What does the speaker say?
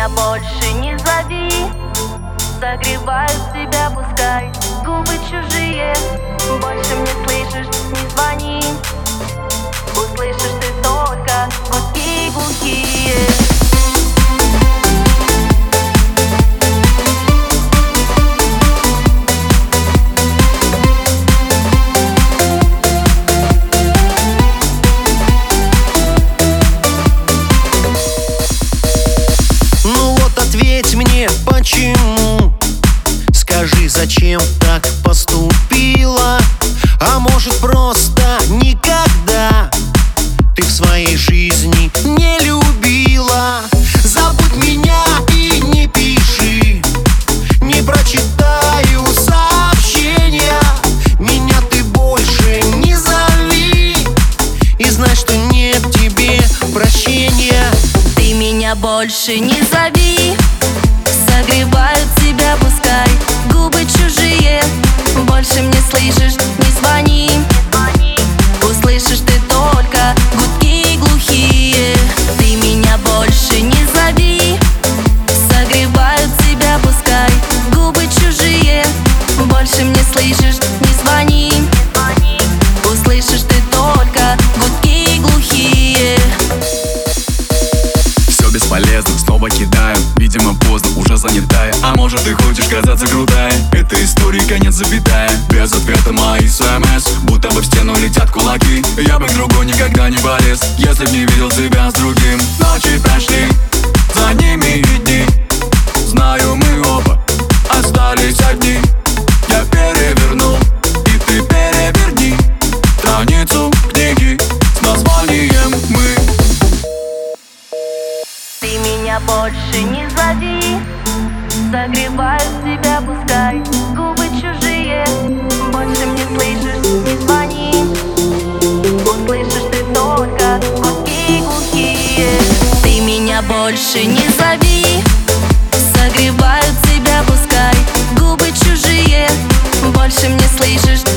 меня больше не зови, согревают тебя пускай губы чужие. Больше мне слышишь, не звони, услышишь ты только гудки глухие. Ответь мне, почему? Скажи, зачем так поступила? А может, просто никогда ты в своей жизни не любила? Забудь меня и не пиши, не прочитаю сообщения. Меня ты больше не зови, и знай, что нет тебе прощения. Ты меня больше не зови, согревают тебя пускай губы чужие. Больше мне слышишь, не звони, услышишь ты только гудки глухие. Ты меня больше не зови, согревают тебя пускай губы чужие. Больше мне слышишь, не звони, услышишь ты только гудки глухие. Бесполезно, снова кидаю, видимо поздно, уже занятая. А может ты хочешь казаться крутая? Это история, конец запятая. Без ответа мои СМС, будто бы в стену летят кулаки. Я бы к другу никогда не полез, если б не видел тебя с другим. Ночи прошли, за ними и дни. Знаю, мы оба остались одни. Я перевернул, и ты переверни страницу книги с названием «Мы». Ты меня больше не зови, согревают тебя пускай губы чужие. Больше мне слышишь, не звони, услышишь ты только гудки глухие. Ты меня больше не зови, согревают тебя пускай губы чужие. Больше мне слышишь,